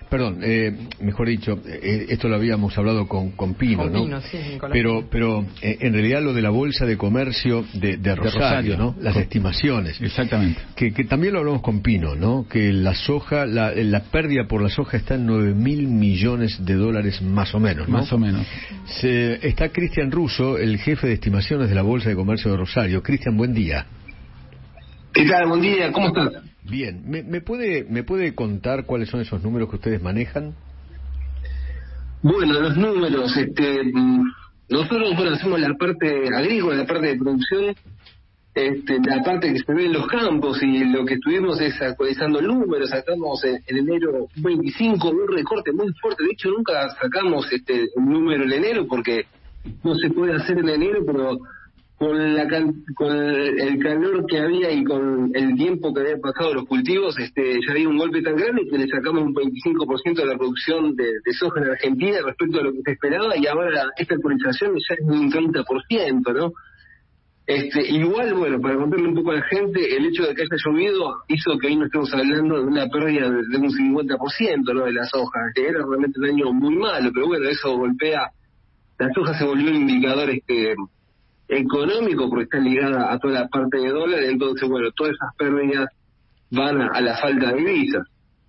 perdón, mejor dicho, esto lo habíamos hablado con Pino, ¿no? Pino, sí, pero en realidad lo de la Bolsa de Comercio de Rosario, ¿no? Las estimaciones. Exactamente. Que también lo hablamos con Pino, ¿no? Que la soja, la pérdida por la soja está en 9.000 millones de dólares más o menos, ¿no? Más o menos. Está Cristian Russo, el jefe de estimaciones de la Bolsa de Comercio de Rosario. Cristian, buen día. ¿Qué tal? Buen día, ¿cómo estás? Bien, ¿me puede contar cuáles son esos números que ustedes manejan? Bueno, los números, nosotros hacemos la parte agrícola, la parte de producción, la parte que se ve en los campos, y lo que estuvimos es actualizando números. Sacamos en enero 25 un recorte muy fuerte. De hecho, nunca sacamos un número en enero porque no se puede hacer en enero, pero con el calor que había y con el tiempo que había pasado los cultivos, ya había un golpe tan grande que le sacamos un 25% de la producción de soja en Argentina respecto a lo que se esperaba, y ahora esta actualización ya es de un 30%, ¿no? Igual, bueno, para contarle un poco a la gente, el hecho de que haya llovido hizo que hoy no estemos hablando de una pérdida de un 50%, ¿no?, de la soja. Era realmente un año muy malo, pero bueno, eso golpea. La soja se volvió un indicador económico porque está ligada a toda la parte de dólar. Entonces, bueno, todas esas pérdidas van a la falta de divisas.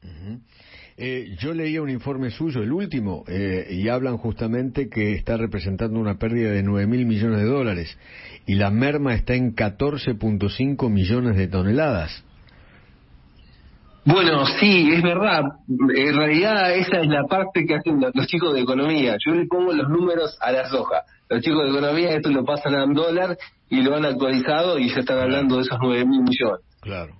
Yo leía un informe suyo, el último, y hablan justamente que está representando una pérdida de 9.000 millones de dólares, y la merma está en 14.5 millones de toneladas. Bueno, sí, es verdad. En realidad esa es la parte que hacen los chicos de economía. Yo le pongo los números a la soja. Los chicos de economía esto lo pasan a dólar y lo han actualizado y ya están hablando de esos 9.000 millones. Claro.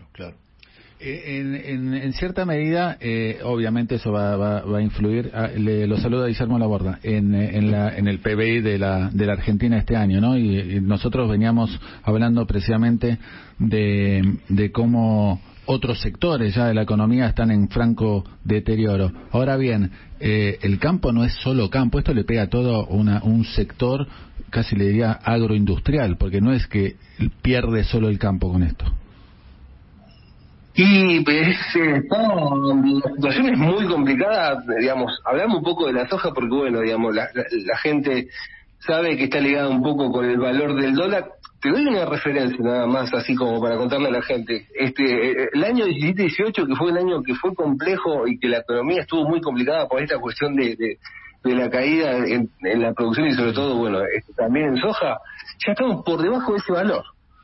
En cierta medida, obviamente eso va a influir. Lo saluda Guillermo Laborda en el PBI de la Argentina este año, ¿no? Y nosotros veníamos hablando precisamente de cómo otros sectores ya de la economía están en franco deterioro. Ahora bien, el campo no es solo campo, esto le pega a todo un sector, casi le diría agroindustrial, porque no es que pierde solo el campo con esto. Y pues, la situación es muy complicada, digamos. Hablamos un poco de la soja porque, bueno, digamos, la gente sabe que está ligada un poco con el valor del dólar. Te doy una referencia nada más, así como para contarle a la gente. El año 17-18, que fue el año que fue complejo y que la economía estuvo muy complicada por esta cuestión de la caída en la producción y sobre todo, bueno, también en soja, ya estamos por debajo de ese valor.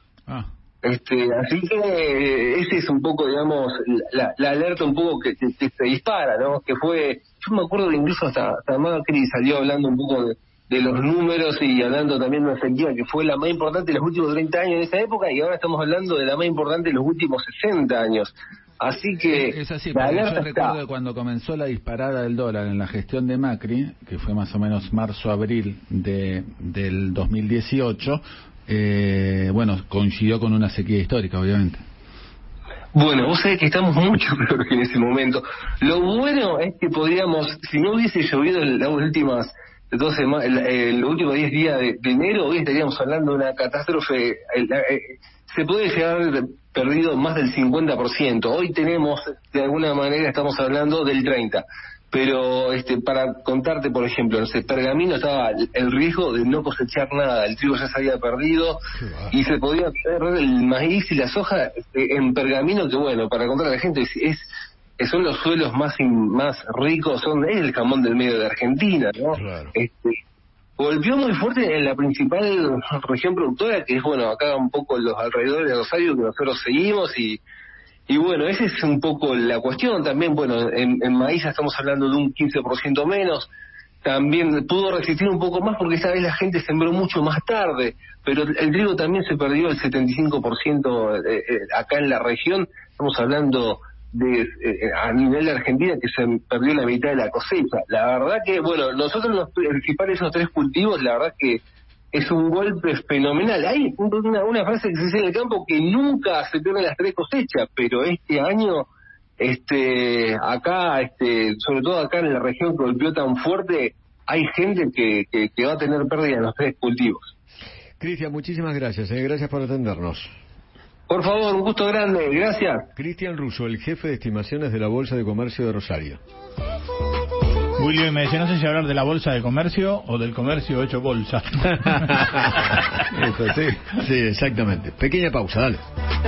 Así que ese es un poco, digamos, la alerta un poco que se dispara, ¿no? Que fue, yo me acuerdo que incluso hasta Macri salió hablando un poco de los números y hablando también de una sequía que fue la más importante de los últimos 30 años de esa época, y ahora estamos hablando de la más importante de los últimos 60 años. Así que es así, porque yo recuerdo que cuando comenzó la disparada del dólar en la gestión de Macri, que fue más o menos marzo-abril del 2018, bueno, coincidió con una sequía histórica, obviamente. Bueno, vos sabés que estamos mucho peor que en ese momento. Lo bueno es que podríamos, si no hubiese llovido en las últimas 12 los últimos 10 días de enero, hoy estaríamos hablando de una catástrofe. Se puede llegar a haber perdido más del 50%. Hoy tenemos, de alguna manera, estamos hablando del 30%. Pero para contarte, por ejemplo, no sé, Pergamino estaba el riesgo de no cosechar nada, el trigo ya se había perdido y se podía perder el maíz y la soja en Pergamino, que bueno, para contar a la gente, son los suelos más ricos, es el jamón del medio de Argentina, ¿no? Claro. Golpeó muy fuerte en la principal región productora, que es, bueno, acá un poco los alrededores de Rosario, que nosotros seguimos, y bueno, esa es un poco la cuestión. También, bueno, en maíz ya estamos hablando de un 15% menos. También pudo resistir un poco más porque esta vez la gente sembró mucho más tarde, pero el trigo también se perdió el 75% acá en la región. Estamos hablando a nivel de Argentina que se perdió la mitad de la cosecha. La verdad que, bueno, nosotros los principales esos tres cultivos, la verdad que es un golpe fenomenal. Hay una frase que se dice en el campo que nunca se pierden las tres cosechas, pero este año, acá, sobre todo acá en la región que golpeó tan fuerte, hay gente que va a tener pérdida en los tres cultivos. Cristian, muchísimas gracias. Gracias por atendernos. Por favor, un gusto grande, gracias. Cristian Russo, el jefe de estimaciones de la Bolsa de Comercio de Rosario. Julio me decía, no sé si hablar de la bolsa de comercio o del comercio hecho bolsa. Eso sí. Sí, exactamente. Pequeña pausa, dale.